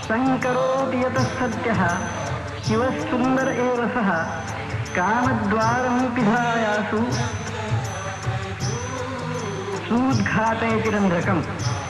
संकरोति यतः सत्यः शिवः सुंदर एव सः कामद्वारं पिधायासु सूद्घाटयति रंध्रकम्.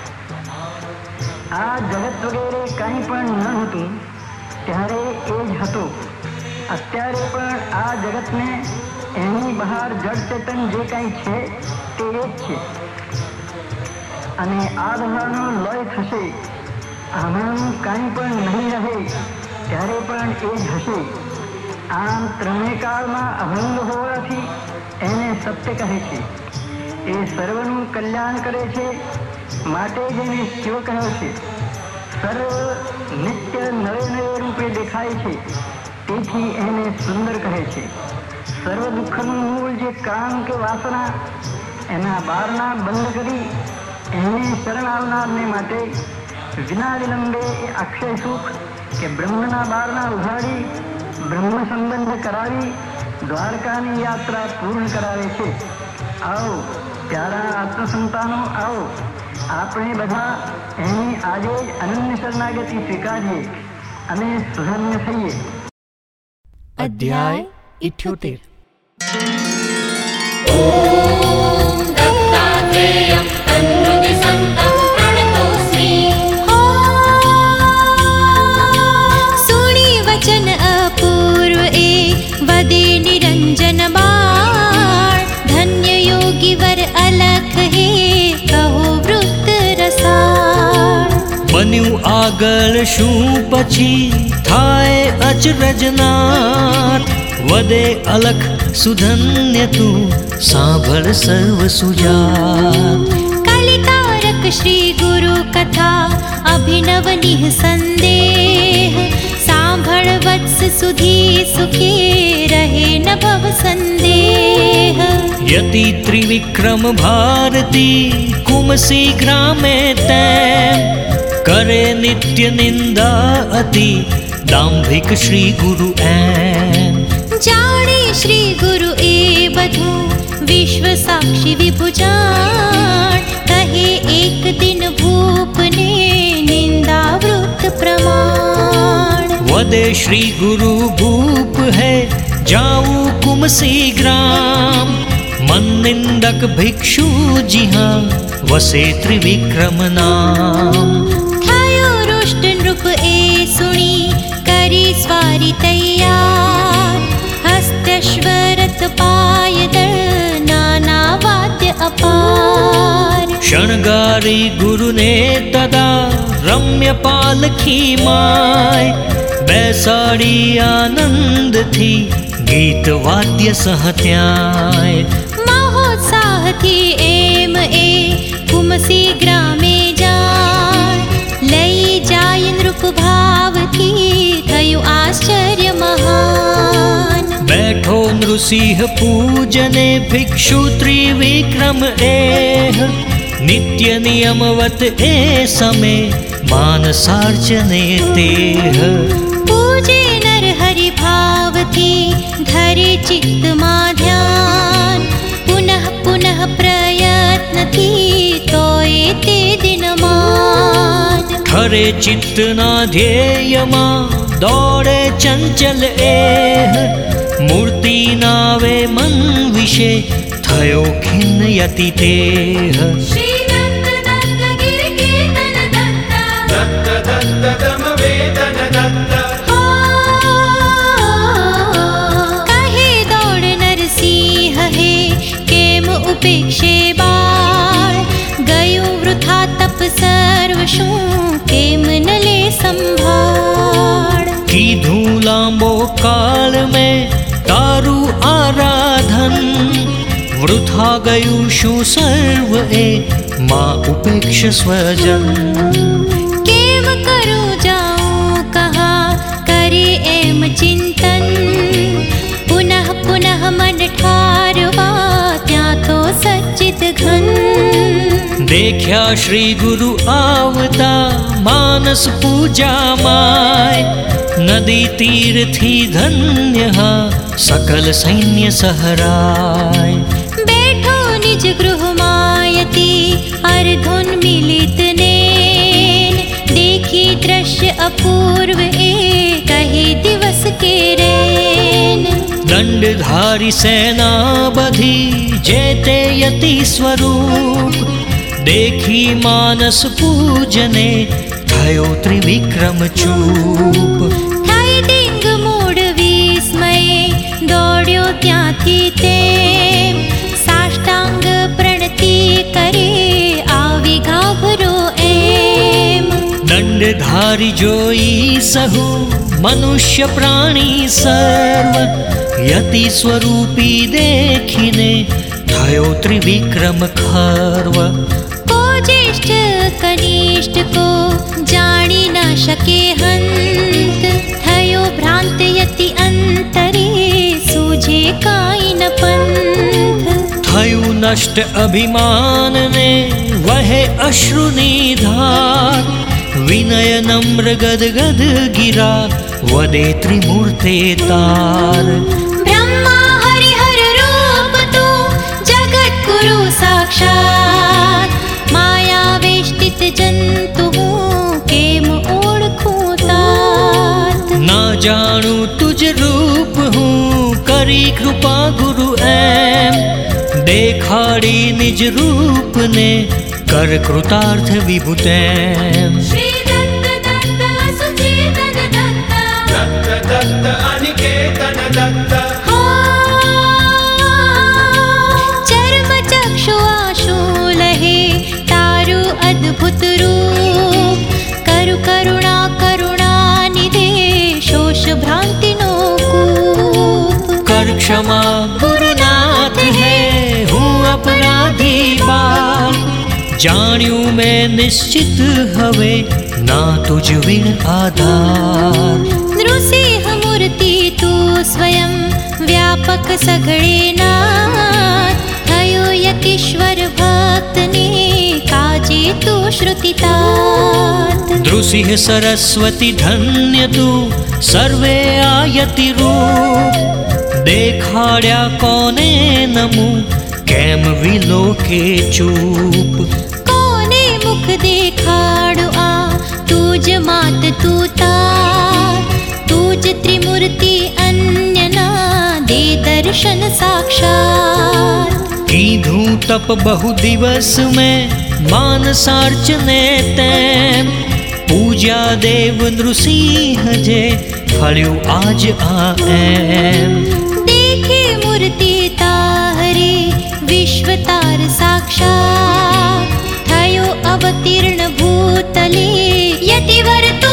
આ જગત વગેરે કંઈ પણ ન હતું ત્યારે એ જ હતો. અત્યારે પણ આ જગતને એની બહાર જડ ચેતન જે કંઈ છે તે એ જ છે. અને આ બધાનો લય થશે, આમાંનું કંઈ પણ નહીં રહે ત્યારે પણ એ જ હશે. આમ ત્રણેય કાળમાં અભંગ હોવાથી એને સત્ય કહે છે. એ સર્વનું કલ્યાણ કરે છે માટે જેને શિવ કહ્યો છે. સર્વ નિત્ય નવે નવે રૂપે દેખાય છે તેથી એને સુંદર કહે છે. સર્વ દુઃખનું મૂળ જે કામ કે વાસના એના બારણા બંધ કરી એને શરણ આવનારને માટે વિના વિલંબે એ અક્ષય સુખ કે બ્રહ્મના બારણા ઉઘાડી બ્રહ્મ સંબંધ કરાવી દ્વારકાની યાત્રા પૂર્ણ કરાવે છે. આવો પ્યારા આત્મસંતાનો, આવો આપણે બધા એની આજે જ અનન્ય શરણાગતિ સ્વીકારીએ અને સુધન્ય થઈએ. અધ્યાય 78. ઓમ દત્તાત્રેયં તન્મૃતિ સંતં પ્રણતોસ્મિ. સુણી વચન અપૂર્વ એ વદે નિરંજન બાળ. ધન્ય યોગી વર અલખ હે કહો વૃત્ત રસાળ. બન્યું આગળ શું પછી થાય અચરજનાથ. વદે અલખ સુધન્ય તું સાંભળ સર્વ સુજાત. કલિતારક શ્રી ગુરુ કથા અભિનવ નિહ સંદેહ. સાંભળ વત્સ સુધી સુખી રહે ન ભવ સંદેહ. યતિ ત્રિવિક્રમ ભારતી કુમસી ગ્રામે તેમ. કરે નિત્ય નિંદા અતિ દાંભિક શ્રી ગુરુ એમ. જાણે શ્રી ગુરુ એ બધું વિશ્વ સાક્ષી વિભુજાણ. કહે એક દિન ભૂપને નિંદાવૃત પ્રમાણ. વદે શ્રી ગુરુ ભૂપ હૈ જાઉં કુમસી ગ્રામ. મન નિંદક ભિક્ષુ જીહા વસે ત્રિવિક્રમ નામ. થયો રુષ્ટ નૃપ એ સુણી કરી સ્વારી તૈયાર. હસ્તશ્વરત પાયદળ નાના વાદ્ય અપાર. શણગારી ગુરુને તદા રમ્ય પાલખી માય. બેસાડી આનંદથી ગીત વાદ્ય સહત્યાય. મહોત્સાહથી એમ એ કુમસી ગ્રામે જાય. લઈ જાય નૃપ ભાવથી થયું આશ્ચર્ય મહાન. બેઠો નૃસિંહ પૂજને ભિક્ષુ ત્રિવિક્રમ એહ. નિત્ય નિયમવત એ સમે માનસાર્ચને તેહ. પૂજે નર હરિ ભાવથી ધરે ચિત્તમાં ધ્યાન. પુનઃ પુનઃ પ્રયત્નથી તોય તે દિનમાન. ખરે ચિત્તના ધ્યેયમાં દોડે ચંચલ એહ. મૂર્તિ નાવે મન વિશે થયો ખિન્ન યતિ તેહ. શ્રી દત્ત દત્ત ગિર કીર્તન દત્ત. દત્ત દત્ત ધમ વેદન દત્ત. કહે દોડ નરસિંહ હે કેમ ઉપેક્ષે બાળ. ગયું વૃથા તપ સર્વ શું કેમ ન લે સંભાળ. કીધું લાંબો કાળ મેં તારું આરાધન. વૃથા ગયું શું સર્વ એ માં ઉપેક્ષ સ્વજન. કેમ કરું જાઉં કહા કરે એમ ચિંતન. પુનઃ પુનઃ મન ઠારવા ત્યાં તો સચ્ચિત ઘન. દેખ્યા શ્રી ગુરુ આવતા માનસ પૂજા માય. નદી તીરથી ધન્ય હા સકલ સૈન્ય સહરાય. બેઠો નિજ ગૃહમાયતી અર્ધુન મિલિત નેન. દેખી દ્રશ્ય अपूर्व ए कहे दिवस के रेन। दंडधारी सेना बधी जेते यति स्वरूप, देखी मानस पूजने थयो त्रिविक्रम चूप। થઈ ડીંગ મૂળ વિસ્મયે દોડ્યો ત્યાંથી તેમ, સાષ્ટાંગ પ્રણતિ કરે આવી ગાભરો એમ। दंडधारी जोई सहु मनुष्य प्राणी सर्व, यति स्वरूपी देखीने थयो त्रिविक्रम खर्व। को ज्येष्ठ कनिष्ठ को जानी न शके हंत, थयो भ्रांत यति अंतरे सूझे काई न पंथ। थयु नष्ट अभिमान ने वहे अश्रुनी धार, विनय नम्र गदगद गिरा वदे त्रिमूर्ते तार। ब्रह्मा हरिहर रूप तू जगत गुरु साक्षात, माया वेष्टित जंतु हूँ केम ओळखूं तात। ना जानू तुझ रूप हूँ करी कृपा गुरु एम, देखाड़ी निज रूप ने कर कृतार्थ विभुतेम। श्री दत्त दत्त सुचेतन दत्त, दत्त दत्त अनिकेतन दत्त। चर्म चक्षु आशु लहे तारु अद्भुत रूप, करु करुणा करुणा निधे शोष भ्रांति नो कूप। कर क्षमा गुरुनाथ है हूँ अपराधी बाल, जान्यू मैं निश्चित हवे ना तुझ विण आधार। नृसिंह मूर्ति तू स्वयं व्यापक सघळे नाथ, थयो यतीश्वर भक्त ने काजे तू श्रुतितात। नृसिंह सरस्वती धन्य तू सर्वे आयति रूप, देखाड्या कोने नमु केम विलोके चूप। कोने मुख देखाडु आ तुझ मात तू तात, तुझ त्रिमूर्ति अन्य ना दे दर्शन साक्षात। कीधूं तप बहु दिवस में मानसार्चने तेम, पूजा देव नृसिंह जे फल्यु आज आ एम। देखे मूर्ति ताहरे विश्वतार साक्षात, थयो अवतीर्ण भूतले यतिवर तू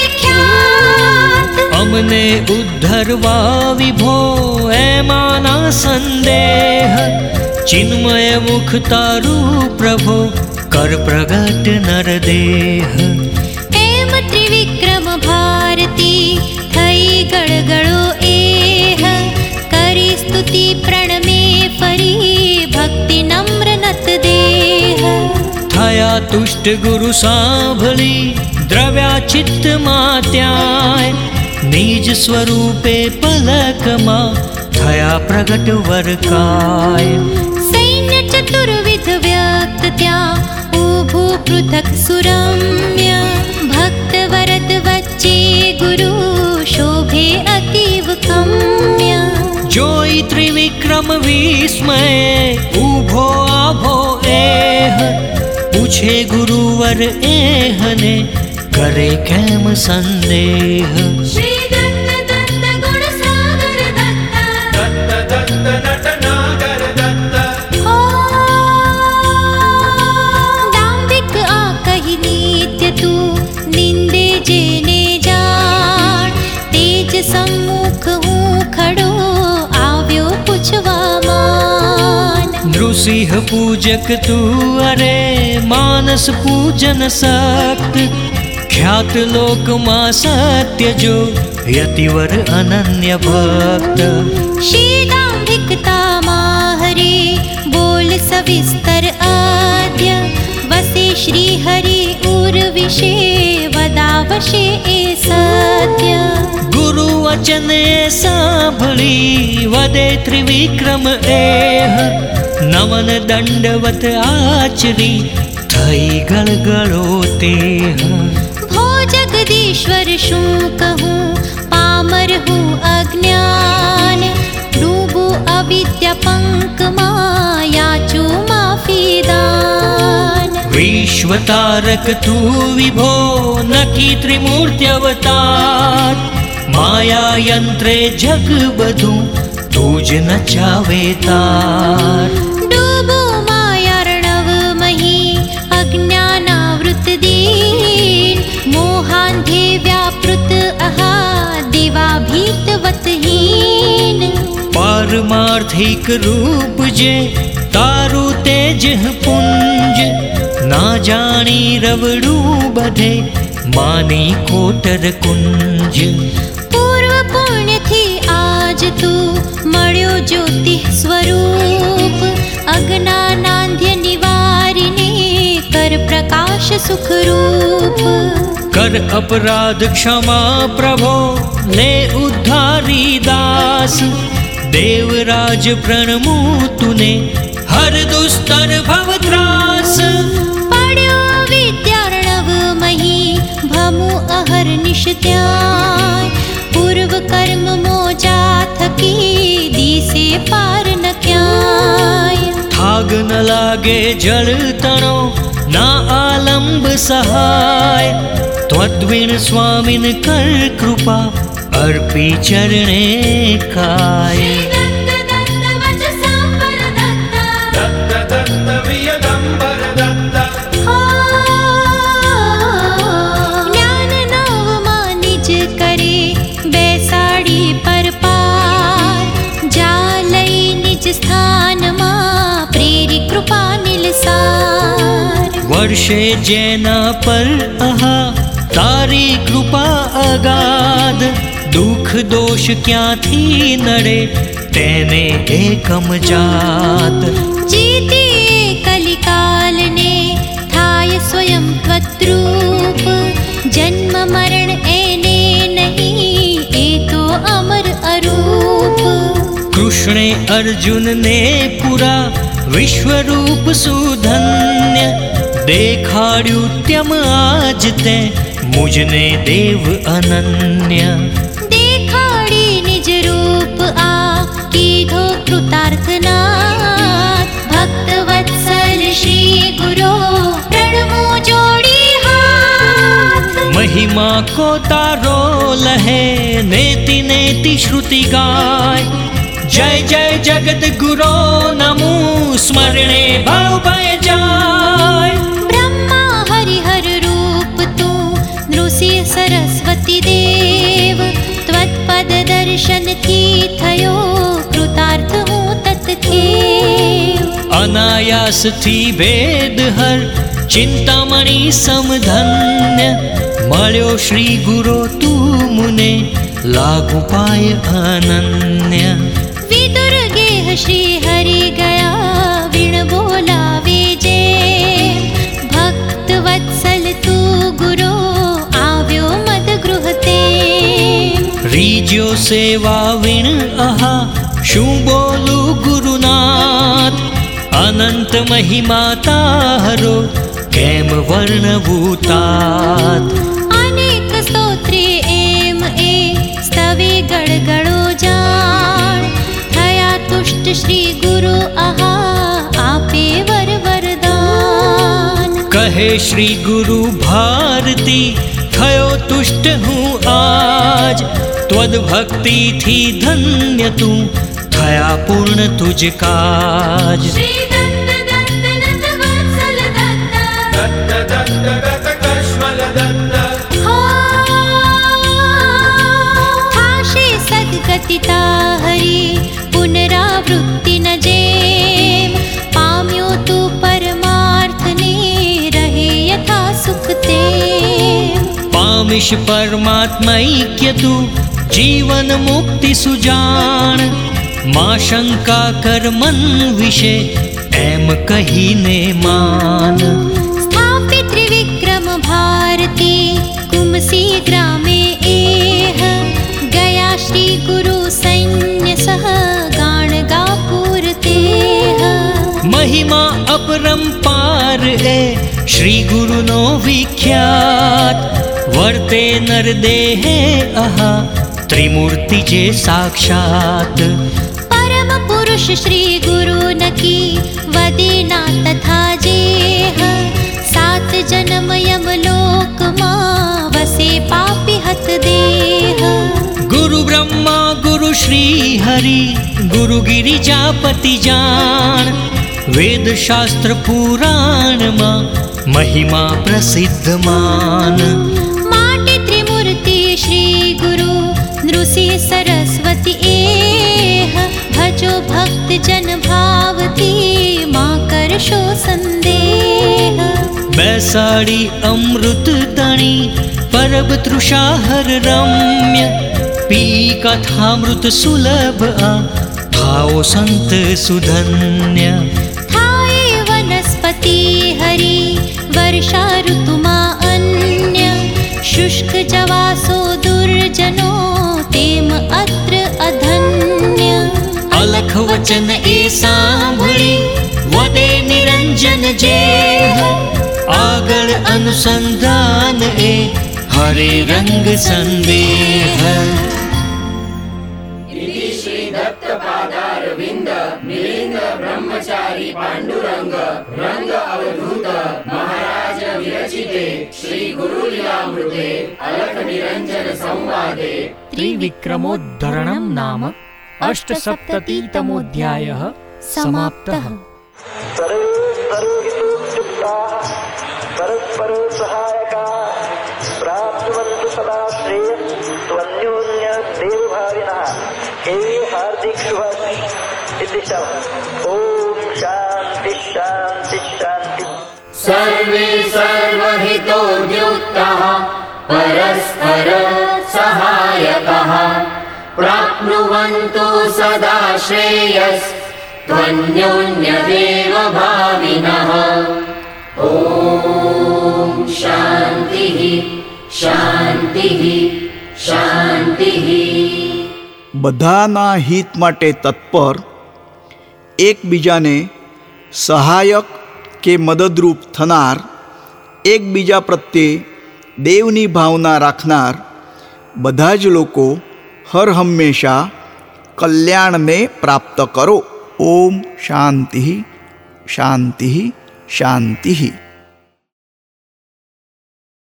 विख्यात। अमने उद्धरवा विभो एमाना संदेह, चिन्मय मुख तारू प्रभो कर प्रगट नरदेह। एम त्रिविक्रम भारती थई गड़गड़ो एह, करी स्तुति प्रणमे फरी भक्ति नम्र नत देह। थया तुष्ट गुरु सांभली द्रव्या चित्त मात्याय, निज स्वरूपे पलक मा थया प्रगट वर काय। सैन्य चतुर्विध व्यक्त त्या उभू पृथक सुरम्य, भक्त वरद वच्चे गुरु शोभे अतीव कम्य। जोई त्रिविक्रम विस्मय उभो आभो एह, पूछे गुरुवर एहने करे केम संदेह। श्री दत्त दत्त गुण सागर दत्त, दत्त दत्त नटनागर दत्त। दाम्भिक आ कही नित्य तू निंदे जेने जान, तेज सम्मुख हूँ खड़ो आव्यो पूछवा मान। नृसिंह पूजक तू अरे मानस पूजन सक्त, ख्यात लोक मां सत्य जो यतिवर अनन्य भक्त। श्री दाम्भिकता माहरे बोल सविस्तर आद्य, वसे श्री हरि उर विषे वदावशे ए सत्य। गुरु वचन सांभली वदे त्रिविक्रम एह, नमन दंडवत आचरी थई गलगलो तेह। भो जगदीश ईश्वर शू कहूँ पामर हूँ अज्ञान डूबू अविद्या पंक मायाचू माफी दान विश्वतारक तू विभो नकी त्रिमूर्ति अवतार माया यंत्रे जग बधु तुझ नचावे तार डूबो मायार्णव मही अज्ञानावृत दीन मोहांधे व्यापृत अहा दिवाभीतवतहीन पारमार्थिक रूप जे तारू तेज पुंज ना जानी रवड़ू बधे मानी कोटर कुंज पूर्व पुण्य थी आज तू मळ्यो ज्योति स्वरूप अज्ञानांध्य निवारिणे कर प्रकाश सुख रूप कर अपराध क्षमा प्रभो ले उद्धारी दास देवराज प्रणमु तुने हर दुस्तर भव त्रास पड्यो विद्यार्णव मही भमु अहर निश्त्याय पूर्व कर्म मोजा थकी दिसे पार न क्याय थाग न लागे जल तणो ना आलंब सहाय त्वद्विण स्वामिन कर कृपा अर्पी चरणे काय दत्त दत्त वच सांबर दत्त दत्त दत्त वियगंबर दत्त ज्ञान नवमा निज करे बैसाड़ी पर पार जा लई निज स्थान मा प्रेरी कृपा निलसार वर्षे जेना पर अहा तारी कृपा अगाध दुख दोष क्यांथी नड़े तेने एकम जात जीते कलिकाल ने थाय स्वयं त्वद्रूप जन्म मरण एने नहीं ए तो अमर अरूप कृष्णे अर्जुन ने पुरा विश्वरूप सुधन्य देखाड्यु त्यम आज ते मुझने देव अनन्य देखाड़ी निज रूप आ कीधो कृतार्थनाथ भक्त वत्सल श्री गुरो प्रणमो जोड़ी हाथ महिमा को तारो लहे नेति नेति श्रुति गाय जय जय जगत गुरो नमो स्मरणे भव भय जाय ब्रह्मा हरिहर रूप तू नृसिंह सरस्वती देव त्वत्पद दर्शन थी थयो कृतार्थ हूँ तत्खेव अनायास थी वेद हर चिंतामणि समधन्य मळ्यो श्री गुरो तू मुने लागू पाय अनन्य विदुर गेह श्री हरि गया विण बोलावे जे भक्त वत्सल तू गुरो आव्यो मद गृहते रीज्यो सेवा विण अहा शू बोलू गुरुनाथ अनंत महिमा तारो केम वर्णभूतात अनेक स्तोत्रे एम ए स्तवे गड़गड़ो जान थया तुष्ट श्री गुरु आहा आपे वर वरदान कहे श्री गुरु भारती थयो तुष्ट हूँ आज त्वद भक्ति थी धन्य तू थया पूर्ण तुझ काज श्री दत्त दत्त नंद वत्सल दत्त दत्त दत्त गत कश्मल दत्त थाशे सद्गति ताहरी पुनरावृत्ति न जेम पाम्यो तू परमार्थ ने रहे यथा सुख ते पामिश परमात्मैक्य तू जीवन मुक्ति सुजान माँ शंका कर मन विषे एम कही ने मान स्थापित त्रिविक्रम भारती कुमसी ग्रामे एह गया श्री गुरु सैन्य सह गाण गापूरते महिमा अपरंपार है श्री गुरु नो विख्यात वर्ते नरदेहे अहा त्रिमूर्ति जे साक्षात। परम पुरुष श्री गुरु नकी वदेना तथा जेह। सात जन्म यमलोक मां वसे पापी हत देह। गुरु ब्रह्मा गुरु श्री हरि गुरु गिरिजापति जान। वेद शास्त्र पुराण मां महिमा प्रसिद्ध मान। माटे त्रिमूर्ति श्री गुरु नृसिंह सरस्वती एह। भजो भक्त जन भावती मां करशो संदेह। बैसाड़ी अमृत तणी परब तृषाहर रम्य। पी कथामृत सुलभ आ थाओ संत सुधन्य। थाए वनस्पति हरि वर्षा ऋतुमा अन्य। शुष्क जवासो दुर्जनो तेम अत्र अधन्य। अलख वचन ए सांभळी वदे निरंजन जेह। आगळ अनुसंधान ए हरे रंग संदेह। इति श्री दत्तपादारविंद मिलिंद ब्रह्मचारी पांडुरंग रंग अवधूत महाराज विरचिते श्री गुरुलीलामृते अलख निरंजन संवादे त्रिविक्रमोद्धरणं नाम 8सप्ततितमोऽध्यायः समाप्तः। परस्पर सहायका प्राप्नुवन्तु सदा श्रेयः त्वन्योन्य देवभाविनः। हे हार्दिक शुभाशंसः। ओम शांति शांति शांति। सर्वे सर्वहितोद्युक्तः परस्पर सहायकः प्राप्नुवन्तु सदा श्रेयस्त्वन्योन्यदेवभाविनः। ॐ शान्तिः शान्तिः शान्तिः। બધાના હિત માટે તત્પર, એકબીજાને સહાયક કે મદદરૂપ થનાર, એકબીજા પ્રત્યે દેવની ભાવના રાખનાર બધા જ લોકો હર હંમેશા કલ્યાણને પ્રાપ્ત કરો. ઓમ શાંતિ શાંતિ શાંતિ.